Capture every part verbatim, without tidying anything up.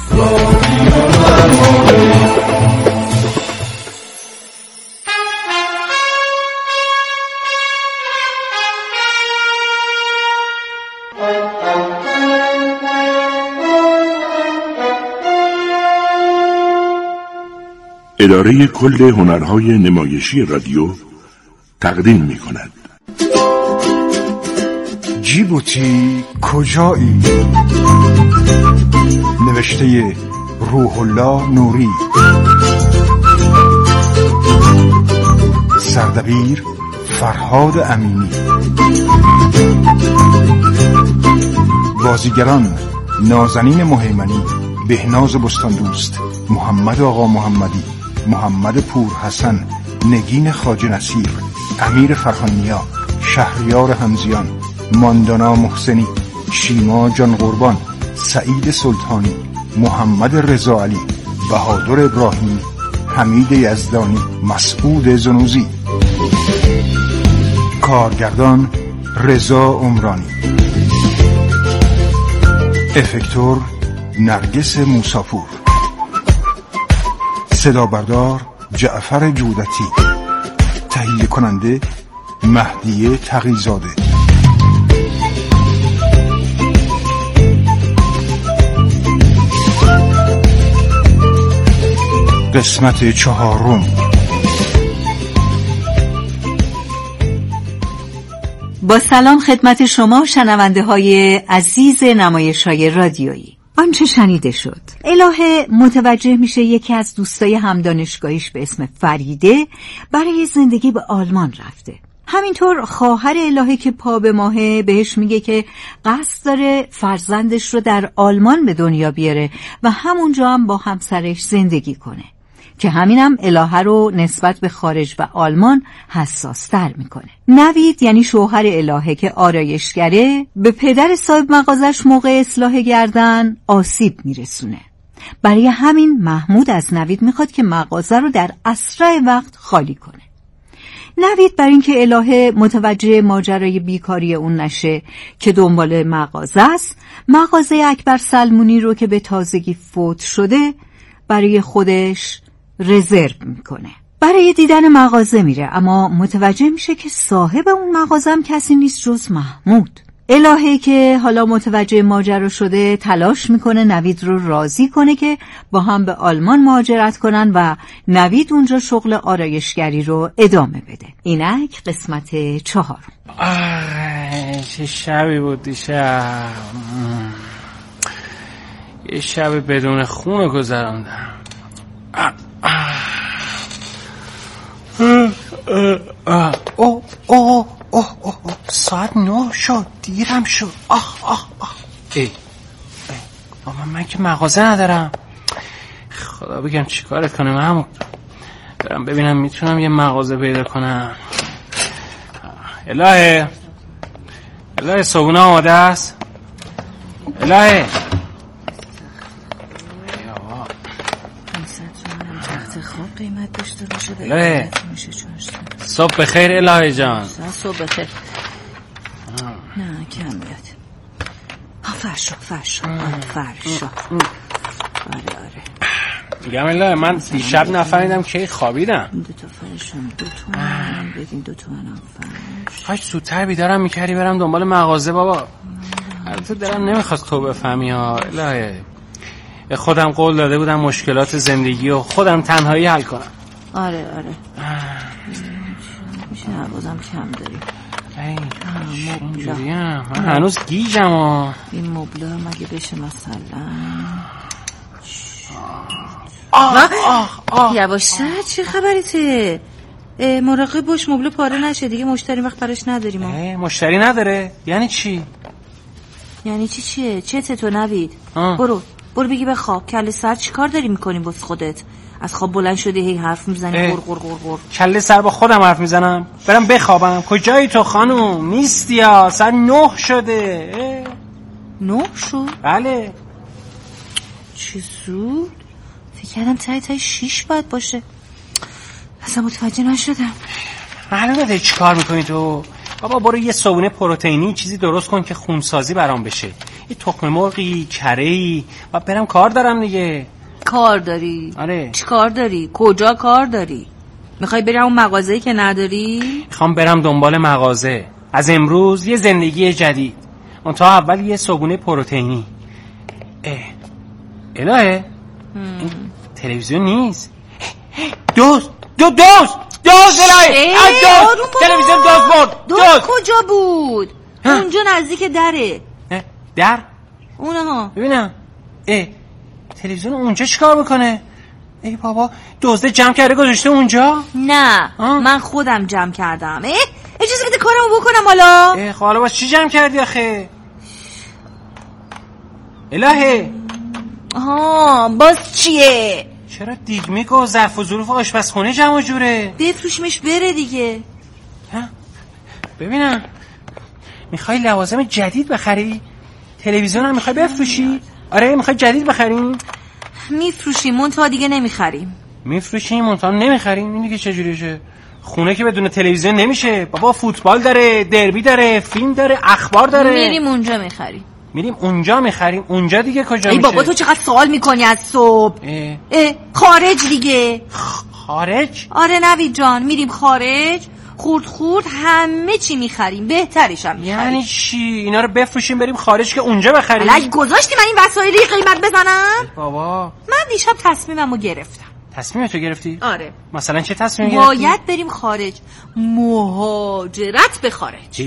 اداره کل هنرهای نمایشی رادیو تقدیم می کند. جیبوتی کجایی؟ نوشته روح الله نوری، سردبیر فرهاد امینی، بازیگران نازنین مهیمنی، بهناز بستاندوست، محمد آقا محمدی، محمد پور حسن، نگین خواجه نصیر، امیر فرهانیا، شهریار همزیان، ماندانا محسنی، شیما جان قربان، سعید سلطانی، محمد رضا علی، بهادر ابراهیمی، حمید یزدانی، مسعود زنوزی. کارگردان رضا عمرانی، افکتور نرگس موساپور، صدا بردار جعفر جودتی، تهیه کننده مهدیه تقی‌زاده. قسمت چهارم. با سلام خدمت شما شنونده های عزیز نمایش های رادیویی. آنچه شنیده شد، الهه متوجه میشه یکی از دوستای همدانشگاهیش به اسم فریده برای زندگی به آلمان رفته. همینطور خواهر الهه که پا به ماهه بهش میگه که قصد داره فرزندش رو در آلمان به دنیا بیاره و همونجا هم با همسرش زندگی کنه، که همینم الهه رو نسبت به خارج و آلمان حساس تر میکنه. نوید یعنی شوهر الهه که آرایشگره، به پدر صاحب مغازش موقع اصلاح گردن آسیب میرسونه. برای همین محمود از نوید میخواد که مغازه رو در اسرع وقت خالی کنه. نوید برای اینکه الهه متوجه ماجرای بیکاری اون نشه که دنبال مغازه است، مغازه اکبر سلمونی رو که به تازگی فوت شده برای خودش رزرو میکنه. برای دیدن مغازه میره، اما متوجه میشه که صاحب اون مغازه هم کسی نیست جز محمود. الهه که حالا متوجه ماجرا شده تلاش میکنه نوید رو راضی کنه که با هم به آلمان مهاجرت کنن و نوید اونجا شغل آرایشگری رو ادامه بده. اینک قسمت چهارم. چه شبی بود دیشب. یه شب بدون خون گذراندم. اوه اوه اوه اوه ساعت نه شد، دیرم شد. آخ آخ آخ ای ای بابا من که مغازه ندارم. خدا بگم چیکارت کنم محمود. برم ببینم میتونم یه مغازه پیدا کنم. الهه الهه صبحونه آماده است. الهه قیمت داشته باشه. الهه صبح بخیر الهه جان. صبح بخیر. نه کم بیاد. فرشا فرشا فرشا. آره آره میگم الهه من دیشب نفهمیدم که خوابیدم. دو تا فرشم دو تومن بدین. دو تومن هم فرش. کاش زودتر بیدارم میکردی برم دنبال مغازه بابا. البته دلم نمیخواد تو بفهمی ها الهه. خودم قول داده بودم مشکلات زندگی و خودم تنهایی حل کنم. آره آره میشه بازم کم داریم. اینجوریم من هنوز گیجم ها. این مبله مگه بشه مثلا. آه آه آه یواشتر چه خبریته؟ مراقب باش مبله پاره نشه دیگه. مشتری وقت براش نداریم. مشتری نداره یعنی چی؟ یعنی چی چیه؟ چته تو نوید؟ برو برو بگی بخواب. کله سر چی کار داری میکنی بس خودت؟ از خواب بلند شدی هی حرف میزنی غر غر غر غر. کله سر با خودم حرف میزنم؟ برم بخوابم. کجایی تو خانوم؟ نیستی ها. سر نه شده. نه شد؟ بله. چه زود؟ فکر کردم تایی تایی شیش باید باشه. اصلا متوجه نشدم. معلومه داری چی کار میکنی تو؟ بابا برو یه صبحونه پروتئینی چیزی درست کن که خونسازی برام بشه. یه تخم مرغی، کره‌ای و برم کار دارم دیگه. کار داری؟ آره. چی کار داری؟ کجا کار داری؟ میخوای برم اون مغازه‌ای که نداری؟ میخوام برم دنبال مغازه. از امروز یه زندگی جدید. اون تا اول یه صبحونه پروتئینی. اه الهه این تلویزیون نیست. دوست دو دوست دوست الهه دوست تلویزیون دوست برد. دوست کجا بود؟ اونجا نزدیک دره. در؟ اونها ببینم. اه تلویزیون اونجا چیکار میکنه؟ ای بابا دزده جمع کرده گذاشته اونجا؟ نه آه؟ من خودم جمع کردم. اه اجازه بده کارمو بکنم حالا. اه حالا باز چی جمع کردی آخه؟ الهه آها باز چیه؟ چرا دیگمیک و ظرف و ظروف آشپزخونه جمع جوره؟ بفروشمش بره دیگه. ها ببینم میخوای لوازم جدید بخری؟ تلویزیون هم میخوای بفروشی؟ آره میخوای جدید بخریم؟ میفروشیم منتها دیگه نمیخریم. میفروشیم منتها نمیخریم؟ اینی که چجوریشه؟ خونه که بدون تلویزیون نمیشه. بابا فوتبال داره، دربی داره، فیلم داره، اخبار داره. میریم اونجا میخریم. میریم اونجا میخریم. اونجا دیگه کجا ای میشه؟ بابا تو چقدر سوال میکنی از صبح. اه. اه خارج دیگه. خارج؟ آره نوید جان میریم خارج، خورد خورد همه چی میخریم، بهترش هم میخریم. یعنی چی؟ اینا رو بفروشیم بریم خارج که اونجا بخریم؟ الان گذاشتی من این وسایلی قیمت بزنم؟ بابا من دیشب تصمیممو گرفتم. تصمیمتو گرفتی؟ آره. مثلا چه تصمیمی گرفتی؟ باید بریم خارج، مهاجرت به خارج.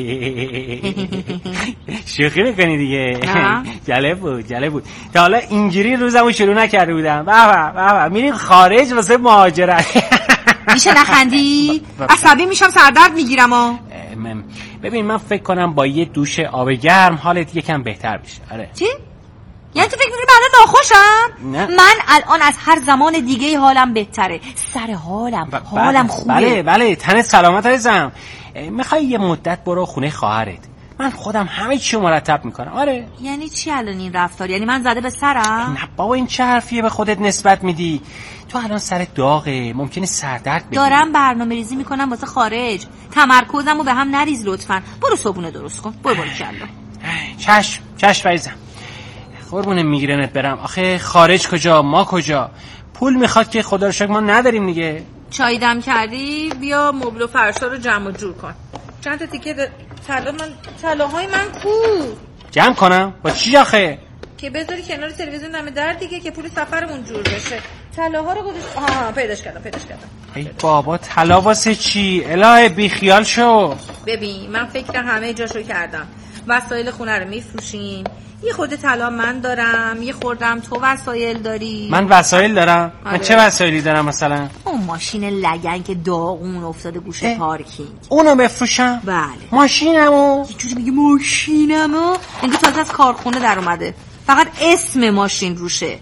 شوخی میکنی دیگه. جالب بود جالب بود. تا حالا اینجوری روزمو شروع نکرده بودم. بابا بابا میریم خارج واسه مهاجرت. میشه نخندی؟ عصبی میشم سردرد میگیرم ها. ببین من فکر کنم با یه دوش آب گرم حالت یکم بهتر بشه. آره. چی؟ یعنی تو فکر میکنی بعدا ناخوشم؟ نه. من الان از هر زمان دیگه حالم بهتره. سر حالم ب... حالم خوبه. بله بله تنت سلامت عزیزم. میخوای یه مدت برو خونه خواهرت؟ من خودم همه چی مرتب میکنم. آره. یعنی چی الان این رفتار؟ یعنی من زده به سرم؟ نه بابا این چه حرفیه به خودت نسبت میدی؟ تو الان سر داغه، ممکنه سردرد بگیری. دارم برنامه‌ریزی میکنم واسه خارج. تمرکزمو به هم نریز لطفاً. برو صبحونه درست کن. برو برو کلا. چشم چشم عزیزم. قربون میگیرنت برم. آخه خارج کجا ما کجا؟ پول میخواد که خدا رو شکر ما نداریم دیگه. چای دم کردی؟ بیا مبل و فرشا رو جمع و جور کن. چند تا تیکه د... طلا من طلاهای من کو جمع کنم با چی آخه؟ که بذاری کنار تلویزیون دم در دیگه که پول سفرمون جور بشه. طلاها رو گذاشت. آها پیداش کردم پیداش کردم. ای بابا طلا واسه چی؟ الهه بی خیال شو. ببین من فکر همه جاشو کردم. وسایل خونه رو میفروشیم. یه خورده طلا من دارم، یه خوردم تو وسایل داری. من وسایل دارم؟ آره. من چه وسایلی دارم مثلا؟ اون ماشین لگن که داغون افتاده گوشه پارکینگ. اونو بفروشم؟ بله. ماشینمو؟ یه جوری میگه ماشینمو؟ انگار تازه از کارخونه در اومده. فقط اسم ماشین روشه.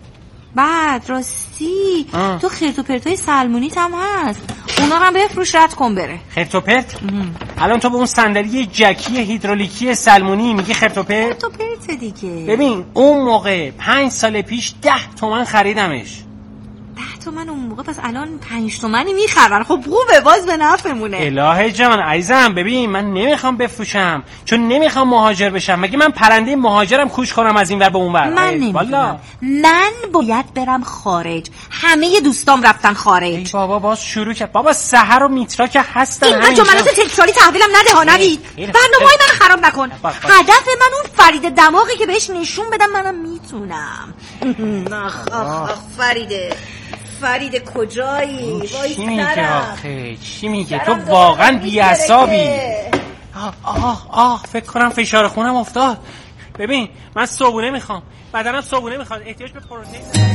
بعد راستی آه. تو خرت و پرتای سلمونیت هم هست. اونا هم بفروش رد کن بره. خرت و پرت؟ الان تو به اون صندلی جکی هیدرولیکی سلمونی میگی خرت و پرت؟ خرت و پرت دیگه. ببین اون موقع پنج سال پیش ده تومن خریدمش. ده تومن اون موقع، پس الان پنج تومنی میخرن. خب خوبه باز به نفعمونه. الهه جان عزیزم ببین من نمیخوام بفروشم چون نمیخوام مهاجر بشم. مگه من پرنده مهاجرم کوچ کنم از این ور به اون ور؟ من نمیدونم. من باید برم خارج. همه دوستام رفتن خارج. ای بابا باز شروع کرد. بابا سحر و میترا که هستن. این جملات تکراری تحویلم نده ها نوید. برنامه‌های من خراب نکن. هدف من اون فرید دماغی که بهش نشون بدم منم میتونم. آخ آخ فریده فرید کجایی؟ وای چی میگه آخه؟ چی میگه؟ تو واقعا بی‌عصابی. آه آه آه فکر کنم فشار خونم افتاد. ببین من صبحونه میخوام. بدنم صبحونه میخواد. احتیاج به پروتئین.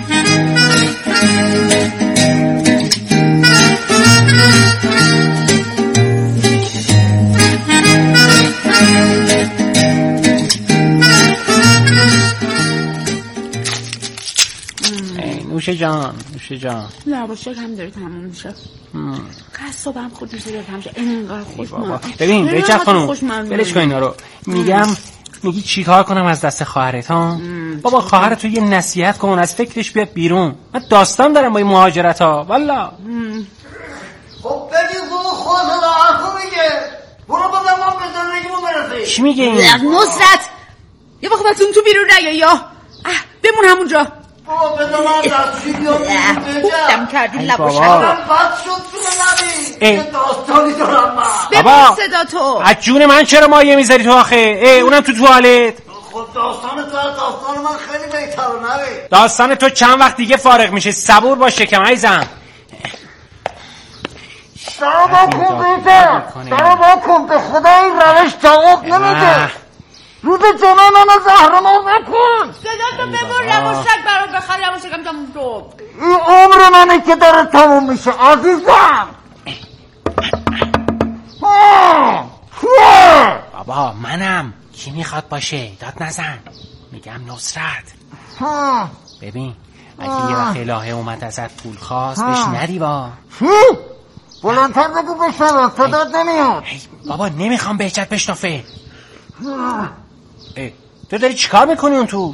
نوشه جان نوشه جان لباشک هم داره تموم میشه. قصابم خودش داره تموم میشه. اینقدر خوشمزه. ببین بچه خانوم ولش کن اینا رو. میگم میگی چیکار کنم از دست خواهرت ها؟ بابا خواهرت رو یه نصیحت کن از فکرش بیاد بیرون. من داستان دارم با این مهاجرت ها والا. خب بگی برو خود رو عفو میگه. برو بابا ما به زندگیمون برسیم. چی میگه این؟ نصرت یه وقت از اون تو بیرون نیا یا بمون همونجا. بابا بذار من دستشی بیام بودم کردون لباشم من بد شد تو نبی یه داستانی دارم من. ببین صدا تو از جون من چرا مایه میذاری تو آخه؟ ای اونم تو توالت. خود داستان تو داستان من خیلی بهتره نبی. داستان تو چند وقت دیگه فارغ میشه، صبور باش شکم عزیزم. سرا با کن بیده سرا با کن به خدا این روش جواب نمیده. روز جنان من زهرمار نکن. صدا تو ببر لباشک برام بخر لباشکم تموم شد. این عمر منه که داره تموم میشه عزیزم. بابا منم. کی میخواد باشه؟ داد نزن. میگم نصرت. ببین اگه یه وقت الهه اومد ازت پول خواست بهش ندی با. چی؟ بلندتر بگو بشنوم صدات نمیاد. بابا نمیخوام بهجت بشنفه. تو داری چیکار میکنی اون تو؟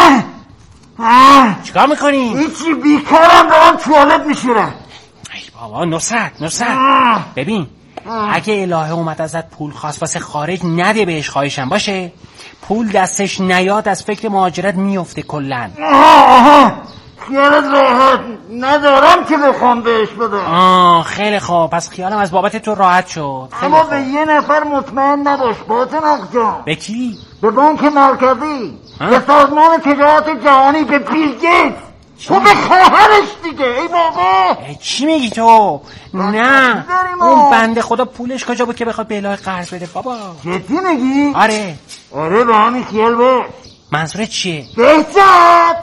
چیکار میکنی؟ هیچی بیکارم دارم توالت میشورم. ای بابا نصرت نصرت ببین اگه الهه اومد ازت پول خواست واسه خارج نده بهش، خواهشم باشه. پول دستش نیاد از فکر مهاجرت میفته کلن. خیالت راحت ندارم که بخوام بهش بدم. آه خیلی خوب، پس خیالم از بابت تو راحت شد. اما به یه نفر مطمئن نباش باطن اقجام. به کی؟ به بانک مرکزی، به سازمان تجارت جهانی، به بیل گیتس. تو به خواهرش دیگه. ای بابا چی میگی تو؟ نه اون بنده خدا پولش کجا بود که بخواد به الهه قرض بده بابا؟ جدی میگی؟ آره آره به همین خیال باش. منظورت چیه؟ بهجت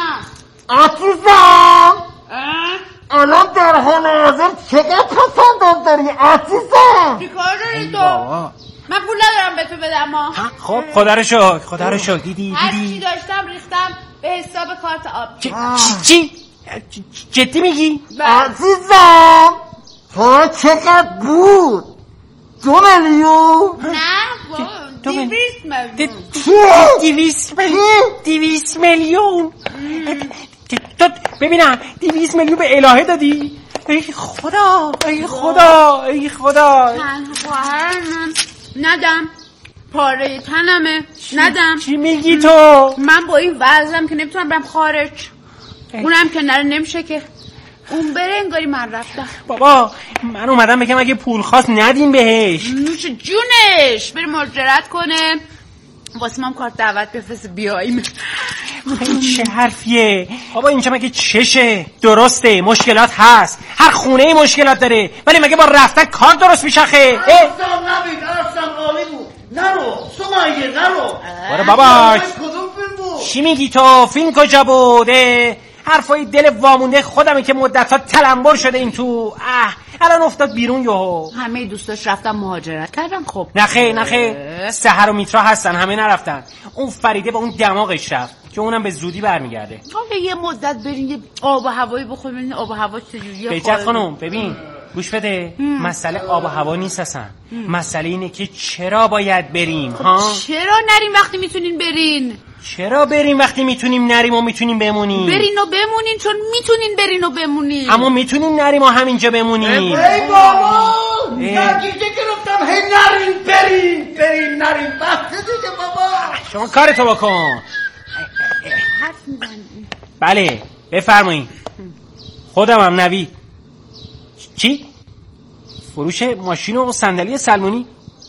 عزیزم الان در حال حاضر چقدر پسندم داری عزیزم؟ چی کار داری تو؟ من پول ندارم به تو بدم ما. خب خدا رو شکر خدا رو شکر. دیدی دیدی هر چی داشتم ریختم به حساب کارت آب. چی؟ جدی میگی؟ عزیزم ها چقدر بود؟ دو میلیون؟ نه دیویست میلیون. دیویست میلیون؟ دیویست میلیون؟ تو ببینم دیویست میلیون به الهه دادی؟ ای خدا ای خدا ای خدا. تنها خواهرم ندم، پاره تنمه ندم. چی میگی تو؟ من با این وضعم که نمیتونم برم خارج، اونم که نره نمیشه که اون بره انگاری من رفتم. بابا من اومدم بگم اگه پول خواست ندیم بهش. نوش جونش بره مهاجرت کنه، واسه ما هم کارت دعوت بفرسته بیاییم. این چه حرفیه بابا؟ اینجا مگه چشه؟ درسته مشکلات هست، هر خونه مشکلات داره، ولی مگه با رفتن کار درست میشه خه؟ اصلا نبید اصلا عالی بود. نرو سمیه نرو. برو بابا چی میگی تو؟ فیلم کجا بود؟ حرفای دل وامونده خودمه که مدت‌ها تلمبر شده این تو. اه الان افتاد بیرون یهو. همه دوستاش رفتن مهاجرت کردن. خب نخه نخه سحر و میترا هستن، همه نرفتن. اون فریده با اون دماغش رفت که اونم به زودی برمیگرده. حالا یه مدت برین یه آب و هوایی بخوریم ببینین آب و هوا چجوریه. بهجت خانم ببین گوش بده، مسئله آب و هوا نیست اصلا. مسئله اینه که چرا باید بریم. خب ها چرا نریم وقتی میتونین برین؟ چرا بریم وقتی میتونیم نریم و میتونیم بمونیم؟ برین و بمونین چون میتونین برین و بمونین. اما میتونیم نریم و همینجا بمونیم. ای بابا نگیجه گرفتم هی نریم بریم بریم نریم بسته دیگه بابا. شما کارتو بکن. حرف میزنیم. بله بفرمایید. خودم هم نوید. چی؟ فروش ماشین و صندلی سلمونی؟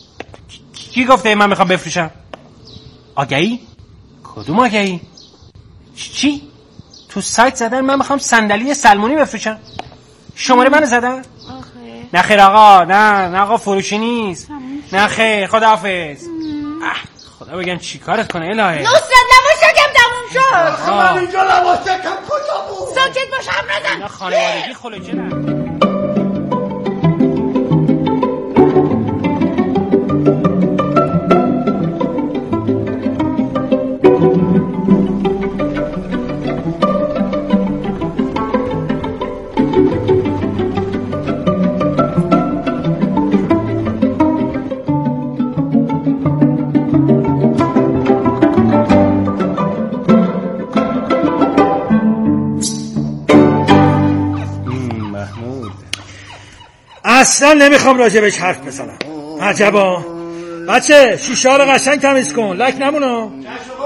کی گفته من میخوام بفروشم؟ آگهی؟ کدوم آگهی؟ چی؟ تو سایت زدن من میخوام صندلی سلمونی بفروشم؟ شماره منو زدن؟ نه خیر آقا، نه نه آقا فروشی نیست. نه خیر خداحافظ. خدا بگم چی کارت کنه الهه. نصرت لباشکم تموم شد. من اینجا لباشکم کجا بود؟ ساکت باش هم نزن. اینا خانوادگی خلوچه. اصلا نمیخوام راجبش حرف بزنم. عجبا بچه شیشه ها رو قشنگ تمیز کن لک نمونو.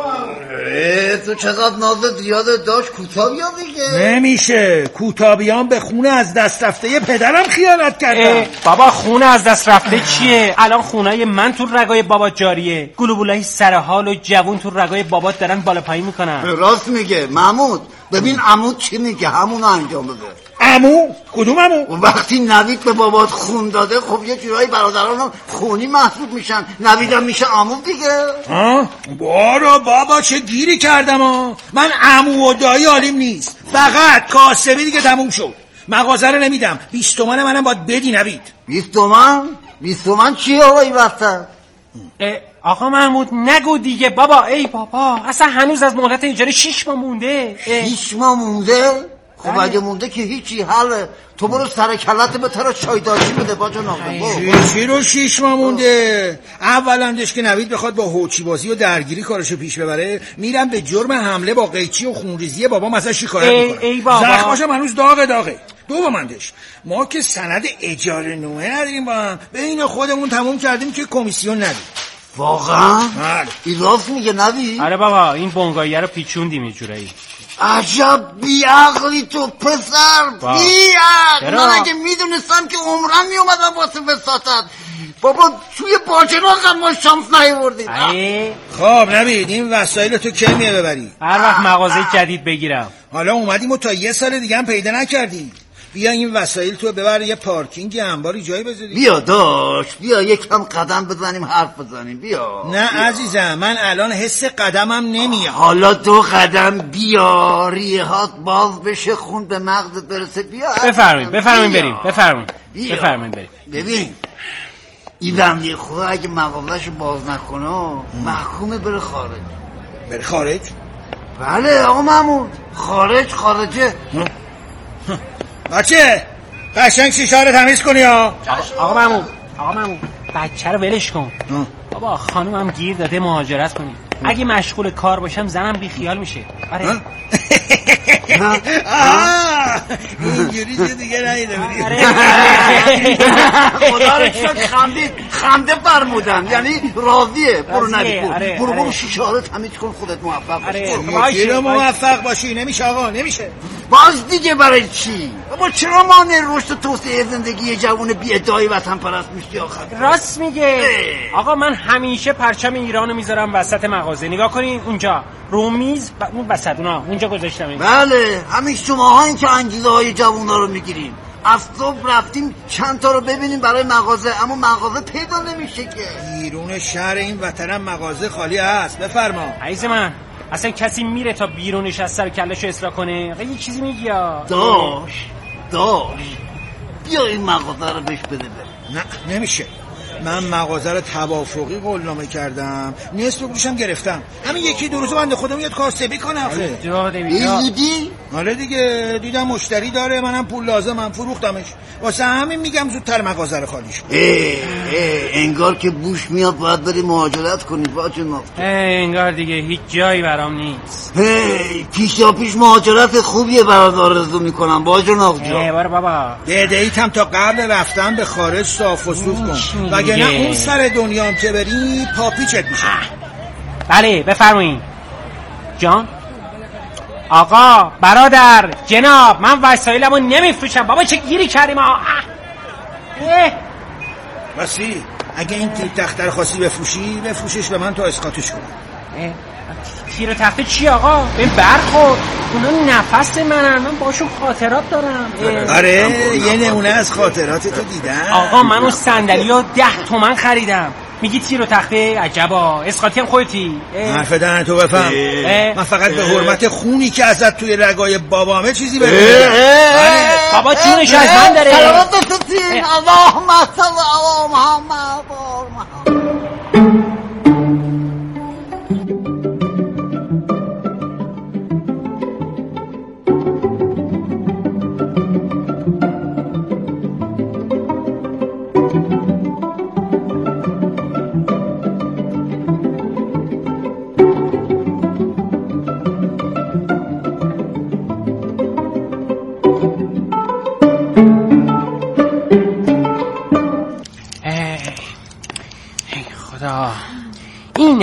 تو چقدر نازت زیاده داشت کوتاه بیا دیگه. نمیشه، کوتاه بیام به خونه از دست رفته پدرم خیانت کردم. بابا خونه از دست رفته چیه؟ الان خونه‌ی من تو رگای بابات جاریه. گلوبولای سر حال و جوون تو رگای بابات دارن بالا پایین میکنن. راست میگه محمود. ببین عمود چی میگه همونو انجام بده. عمو؟ کدوم عمو؟ وقتی نوید به بابات خون داده خب یه جورایی برادرانم خونی محسوب میشن، نویدم میشه عمو دیگه. ها؟ بارو بابا چه گیری کردم ها. من عمو و دایی حالیم نیست، فقط کاسبی دیگه تموم شد. مغازه رو نمیدم، بیست تومن منم باید بدی نوید. بیست تومن؟ بیست تومن چیه آقا این وقتا؟ آقا محمود نگو دیگه بابا. ای بابا اصلا هنوز از مهلت اجاره شیش ماه مونده. شیش ماه مونده؟ خب اگه مونده که هیچی حله. تو برو سر کلت به طرف چای داشتی بده با جنابم. چی رو شیش ماه مونده؟ اولندش که نوید بخواد با هوچی بازی و درگیری کارشو پیش ببره میرم به جرم حمله با قیچی و خونریزی بابام ازش شکایت میکنم. ای بابا زخماشم هنوز داغه داغه. دومندش ما که سند اجاره نومه نداریم با هم، بین خودمون تموم کردیم که کمیسیون ندیم. واقعا؟ بله. این راست میگه نوید؟ آره بابا این بونگاییه رو پیچوندیم یه جورایی. عجب بیعقلی تو پسر، بیعقل. من اگه میدونستم که عمرم میومدم واسه وساطت. بابا توی باجراق ما شانس نیاوردیم. خب نوید این وسایل تو کی میه ببری؟ هر وقت مغازه جدید بگیرم. حالا اومدیم و تا یه سال دیگه هم پیدا نکردی. بیا این وسایل تو ببر یه پارکینگ انباری جایی بذاری. بیا داشت بیا یکم قدم بزنیم حرف بزنیم. بیا نه بیا. عزیزم من الان حس قدمم نمیاد. حالا دو قدم بیا ریهات باز بشه خون به مغزت برسه. بیا بفرمایید بفرمایید بریم بفرمایید بفرمایید بریم. ببین این بنده خدا اگه مغازه‌شو باز نکنه محکومه بره خارج. بره خارج؟ بله آقا محمود خارج خارجه. بچه قشنگ شیشه رو تمیز کنی ها. آقا محمود آقا محمود بچه رو ولش کن. بابا خانومم گیر داده مهاجرت کنی. اگه مشغول کار باشم زنم بی خیال میشه. آره اینجوری چه دیگه نهیده بودی. خدا رو شکر خندید خنده فرمودن یعنی راضیه. برو نبید برو برو برو شیشه ها رو تمیز کن خودت موفق باشی. چرا موفق باشی؟ نمیشه آقا نمیشه. باز دیگه برای چی؟ بابا چرا مانع رشد توسعه زندگی جوان بی ادعای وطن پرست میشی آخر؟ راست میگه. آقا من همیشه پرچم ایرانو میذارم وسط مغازه. نگاه کنین اونجا رو میز اون وسط اونا اونجا گذاشتم. بله همین شماها این که انگیزه های جوونا رو میگیرین. از صبح رفتیم چند تا رو ببینیم برای مغازه اما مغازه پیدا نمیشه که. بیرون شهر این وطنم مغازه خالی هست. بفرما. عزیز من اصلا کسی میره تا بیرونش از سر کلهشو اصلاح کنه؟ یه چیزی میگی یا داش داش بیا این مغازه رو بهش بده بره. نه نمیشه. من مغازه رو توافقی قولنامه کردم، نصف گوشم گرفتم. همین یکی دو روزه بنده خدا میاد کاسبی کنه. آخه دیدی؟ حالا دیگه دیدم مشتری داره، منم پول لازمم فروختمش. واسه همین میگم زودتر مغازه رو خالیش کن. انگار که بوش میاد باید بری مهاجرت کنی با جناب. انگار دیگه هیچ جایی برام نیست. پیشا پیش مهاجرت خوبیه برات آرزو میکنم با جناب جان. ای بابا بابا دیتم تا قبل رفتن به خارج صاف و صوف کن وگه نه اون سر دنیام که بری پاپیچت میشه. بله بفرمایید جان. آقا برادر جناب من وسایلمو نمیفروشم. بابا چه گیری کردیم آقا. بسی اگه این تیر تخته رو خواستی بفروشی بفروشش به من تا اسقاطش کنم. تیر تخته چی آقا؟ این برخورد اونا نفس منن، من باشون خاطرات دارم. آره یه نمونه از خاطرات تو دیدم. آقا من اون صندلی ها ده تومن خریدم. میگی تیر و تخته؟ عجبا اسقاطی هم خودتی. حرف دهن تو بفهم. من فقط به حرمت خونی که ازت توی رگای بابامه چیزی بگم. بابا جونش از من داره. سلامت تسین اللهم صل علی محمد.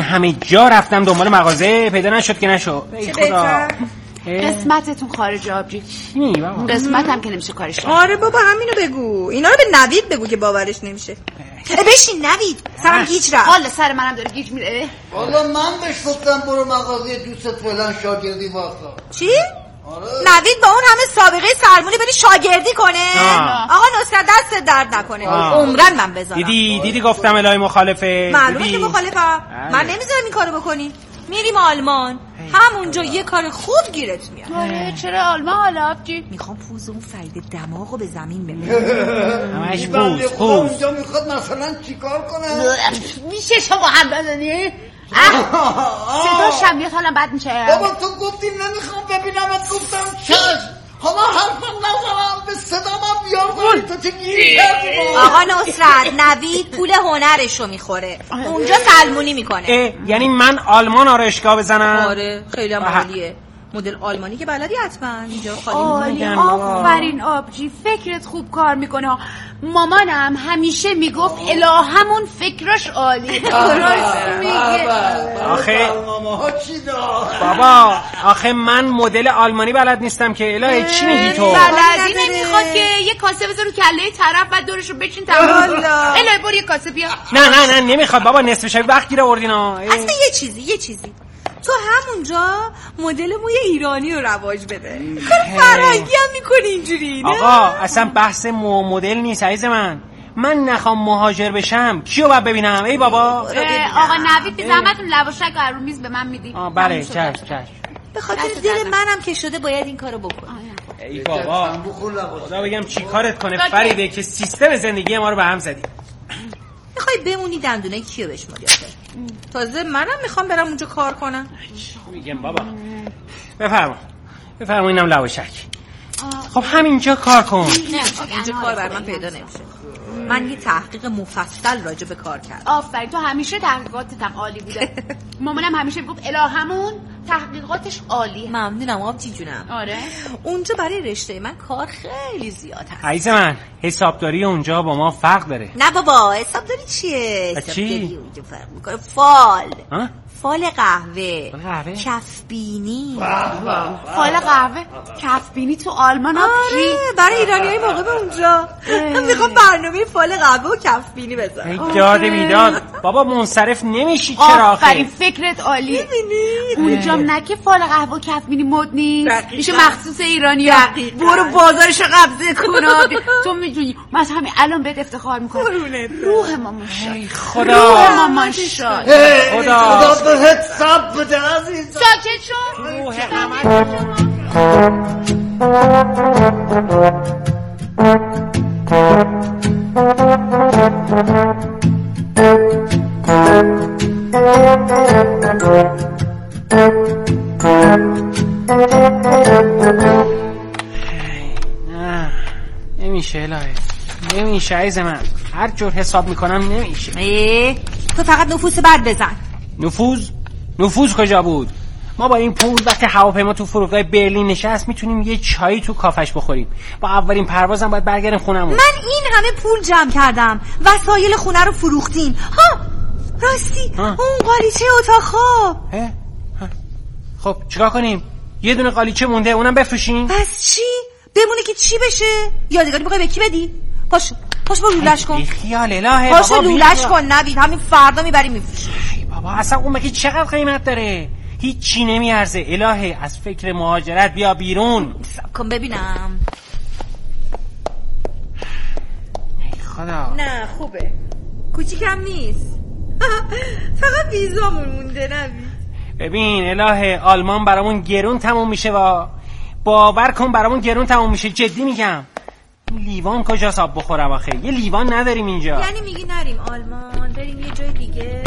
همه جا رفتم دنبال مغازه پیدا نشد که نشد. ای خدا. قسمتتون خارج آبجی. چی بابا؟ قسمتم که نمیشه کارش کرد. آره بابا همینو بگو. اینا رو به نوید بگو که باورش نمیشه. بشین نوید. سرم گیج رفت. حالا سر منم داره گیج میره. حالا من بهش گفتم برو مغازه دوستت فلان شاگردی واسه. چی؟ آره. نوید با اون همه سابقه سرمونی بری شاگردی کنه؟ آه. آقا نصرت دست درد نکنه. عمرن من بذارم. دیدی دیدی گفتم الهی مخالفه. معلومه که مخالفم. من نمیذارم این کارو بکنی. میریم آلمان همونجا یه کار خوب گیرت میاد. آره چرا آلمان حالا آبجی؟ میخوام پوز اون فرید دماغو به زمین ببرم. همش پوز پوز. اونجا میخواد مثلا چیکار کنه؟ میشه شما هم بزنی؟ صدا شمیت حالا بد میشه. بابا تو گفتی نمیخوام ببینمت گفتم چشم. حالا حرفم نزنم به صدامم بیار تو چه گیری کردی؟ آقا نصرت نوید پول هنرشو میخوره اونجا سلمونی میکنه. یعنی من آلمان آرایشگاه بزنم؟ آره خیلی هم عالیه. مدل آلمانی که بلدی حتما اینجا خالی میمونه. آفرین آبجی فکرت خوب کار میکنه. مامانم همیشه میگفت الهمون فکرش عالی. درست میگه. آخه بابا آخه من مدل آلمانی بلد نیستم که الهی چی میگی تو؟ بلدی نمیخواد که یه کاسه بذار رو کله طرف بعد دورشو بچین تمام. الهی برو یه کاسه بیا. نه نه نه نمیخواد بابا نصف شبی وقت گیره آوردینا. اصلا یه چیزی یه چیزی تو همونجا مدل موی ایرانی رو رواج بده. کار فرنگی هم میکنی اینجوری نه؟ آقا اصلا بحث مو مدل نیست عزیز من. من نخوام مهاجر بشم کیو باید ببینم؟ ای بابا آقا نوید بی زحمتون لواشک رو میز به من میدی. آه بله چش چش. به خاطر دل منم که شده باید این کارو بکنم. ای بابا خدا بگم چی کارت کنه فریده که سیستم زندگی ما رو به هم زدی. میخوای بمونی دندونه کیو بشماری آخه؟ تازه منم میخوام برم اونجا کار کنم. میگم بابا بفرما بفرما اینم لواشک. خب همینجا کار کن. نه اینجا کار بر من پیدا نمیشه. من یه تحقیق مفصل راجع به کار کردم. آفرین تو همیشه تحقیقاتت هم عالی بوده. مامانم همیشه میگفت الهمون تحقیقاتش عالیه. ممنونم آبجی جونم. آره اونجا برای رشته من کار خیلی زیاد هست. عزیز من حسابداری اونجا با ما فرق داره. نه بابا حسابداری چیه؟ حسابداری اونجا فرق میکنه. فال ها؟ فال قهوه قهوه کفبینی. فال قهوه کفبینی تو آلمان آبجی؟ آره برای ایرانیای موقع به اونجا میخوام برنامه فال قهوه و کفبینی بذارم. ای داد بیداد بابا منصرف نمیشی چرا آخه؟ آفرین فکرت عالی. میبینی اونجا نکه فال قهوه و کفبینی مد نیست میشه مخصوص ایرانیا. برو بازارش قبضه کن. تو میدونی من همین الان بهت افتخار میکنم. روح مامان شاد. خدا روح مامان شاد. خدا بهت صبر بده عزیزم. ساکت شو. روح همه نه نمیشه الهی نمیشه عزیز من. هر جور حساب میکنم نمیشه. ای تو فقط نفوس بد بزن. نفوذ نفوذ کجا بود؟ ما با این پول وقتی هواپیما تو فرودگاه برلین نشست میتونیم یه چایی تو کافش بخوریم. با اولین پروازم باید برگردیم خونمون. من این همه پول جمع کردم وسایل خونه رو فروختیم. ها راستی ها؟ اون قالیچه اتاق خواب. خب چیکار کنیم؟ یه دونه قالیچه مونده اونم بفروشیم. پس چی؟ بمونه که چی بشه؟ یادگاری میخوای به کی بدی؟ پاشو پاشو برو لولش کن. خیال الهه پاشو لولش کن نوید همین فردا میبری میفروشی. بابا اصلا اون مگه چقدر قیمت داره؟ هیچ چی نمیارزه. الهه از فکر مهاجرت بیا بیرون. سب کن ببینم. ای خدا. نه خوبه کوچیکم نیست. فقط ویزامون مونده نوید. ببین الهه آلمان برامون گرون تموم میشه و باور کن برامون گرون تموم میشه. جدی میگم. لیوان کجاست آب بخورم آخه؟ یه لیوان نداریم اینجا. یعنی میگی نریم آلمان بریم یه جای دیگه؟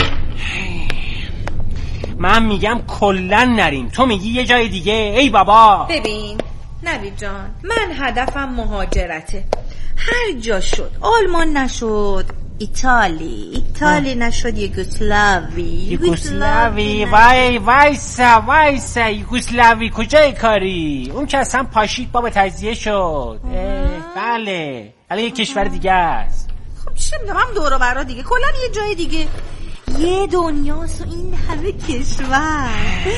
من میگم کلن نریم تو میگی یه جای دیگه. ای بابا ببین نوید جان من هدفم مهاجرته. هر جا شد آلمان نشد ایتالی ایتالی نشد یوگسلاوی یوگسلاوی وای وایسا وایسا یوگسلاوی کجای کاری؟ اون که اصلا پاشید بابا تجزیه شد. بله الان یه کشور دیگه است. خب چه میدونم هم دور و برا دیگه کلا یه جای دیگه. یه دنیاست و این همه کشور.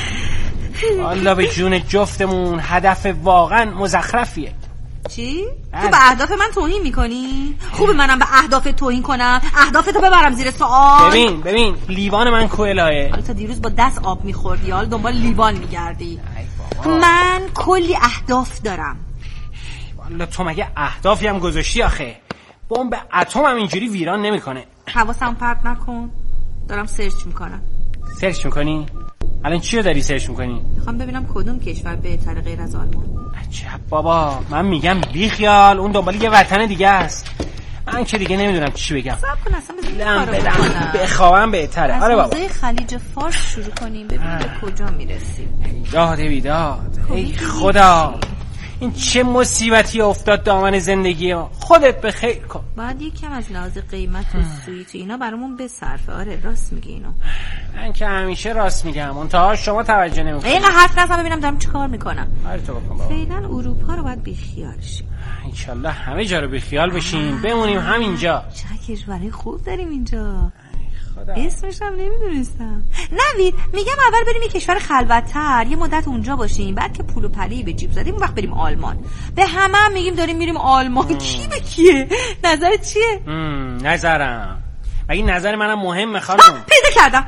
والا به جون جفتمون هدف واقعا مزخرفیه. چی؟ تو به اهداف من توهین میکنی؟ خوبه منم به اهداف توهین کنم؟ اهدافتو ببرم زیر سوال؟ ببین ببین لیوان من کوئلایه. تا دیروز با دست آب میخوردی حالا دنبال لیوان میگردی. من کلی اهداف دارم. والا تو مگه اهدافی هم گذاشتی آخه؟ بمب اتم هم اینجوری ویران نمیکنه. حواسم پرت نکن، دارم سرچ میکنم. سرچ میکنی؟ الان چی رو داری سرچ میکنی؟ میخوام ببینم کدوم کشور بهتره غیر از آلمان. عجب بابا، من میگم بی خیال، اون دنبال یه وطن دیگه است. من که دیگه نمیدونم چی بگم. صبر کن اصلا بزنیم کارو بکنم. بخوابم بهتره. آره بابا. از موضوع خلیج فارس شروع کنیم ببینیم به کجا میرسیم. داد بیداد. ای خدا، این چه مصیبتی افتاد دامن زندگی ما. خودت به خیر کن. باید یکم از لحاظ قیمت و سویت اینا برامون بصرفه. آره راست میگی اینو. من که همیشه راست میگم، منتها شما توجه نمیکنید. اینقدر حرف نزن ببینم دارم چیکار میکنم. آره تو بکن بابا. فعلا اروپا رو باید بیخیال شیم. ان شاءالله همه جا رو بیخیال بشیم، بمونیم همینجا. چه کشوری خوب داریم اینجا. اسمش هم نمیدونستم. نوید میگم اول بریم یه کشور خلوت‌تر یه مدت اونجا باشیم، بعد که پول و پلی به جیب زدیم اون وقت بریم آلمان. به همه هم میگیم داریم میریم آلمان. کی به کیه؟ نظرت چیه؟ نظرم مگه نظر منم مهمه خانم. پیدا کردم.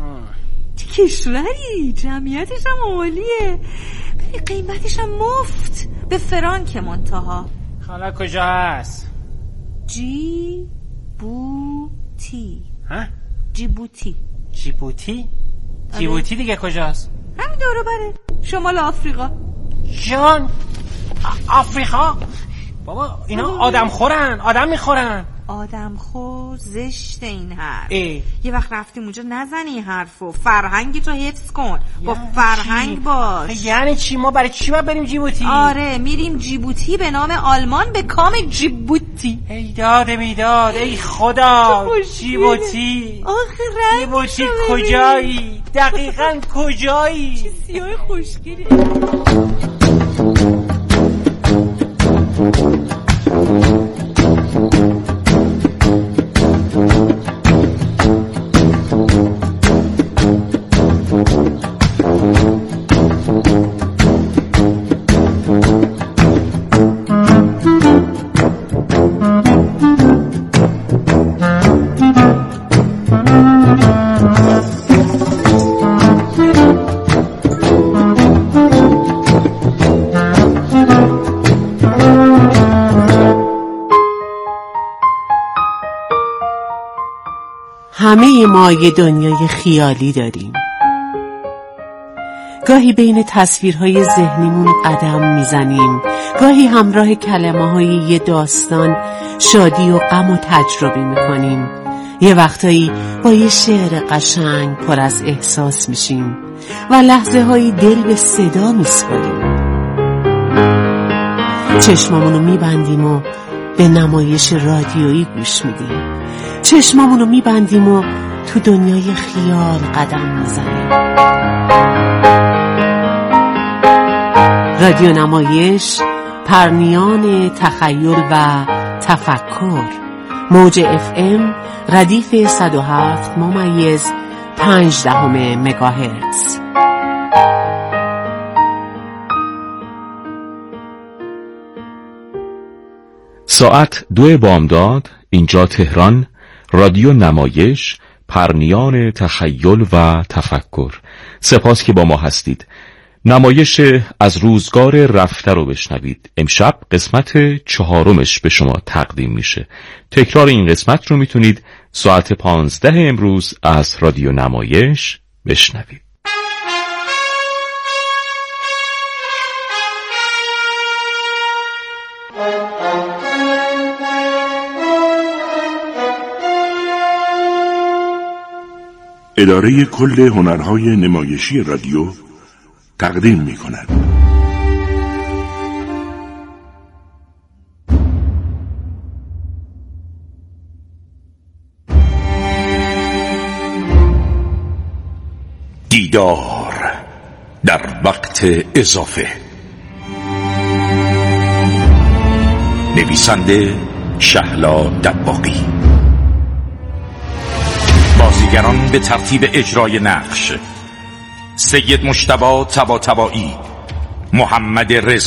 چه کشوری، جمعیتش هم عالیه، ببین قیمتش هم مفت، به فرانک منتها. حالا کجا هست؟ جی بوتی. ها؟ جیبوتی. جیبوتی؟ جیبوتی دیگه کجاست؟ همین دورو بره، شمال آفریقا. جان آفریقا؟ بابا اینا آدم خورن، آدم میخورن. آدم خور زشت این حرف. ای. یه وقت رفتیم اونجا نزنی این حرفو. فرهنگی تو حفظ کن، با فرهنگ چی؟ باش. یعنی چی؟ ما برای چی باید بریم جیبوتی؟ آره میریم جیبوتی به نام آلمان، به کام جیبوتی. ای داد بیداد، ای خدا. جیبوتی آخه جیبوتی کجایی؟ دقیقاً کجایی؟ چی سیاه خوشگلی. همه ما یه دنیای خیالی داریم. گاهی بین تصویرهای ذهنیمون قدم میزنیم، گاهی همراه کلمه های یه داستان شادی و غم و تجربه میکنیم. یه وقتایی با یه شعر قشنگ پر از احساس میشیم و لحظه هایی دل به صدا میسپاریم. چشمامونو میبندیم و به نمایش رادیویی گوش میدیم. چشمامونو میبندیم و تو دنیای خیال قدم میزنیم. رادیو نمایش، پرنیان تخیل و تفکر. موج اف ام ردیف صد و هفت ممیز پنج دهم مگاهرتز. ساعت دو بامداد، اینجا تهران، رادیو نمایش، پرنیان تخیل و تفکر. سپاس که با ما هستید. نمایش از روزگار رفته رو بشنوید. امشب قسمت چهارمش به شما تقدیم میشه. تکرار این قسمت رو میتونید ساعت پانزده امروز از رادیو نمایش بشنوید. اداره کل هنرهای نمایشی رادیو تقدیم می کند. دیدار در وقت اضافه. نویسنده شهلا دباغی. بازی بازیگران به ترتیب اجرای نقش: سید مجتبی طباطبایی، محمد رضا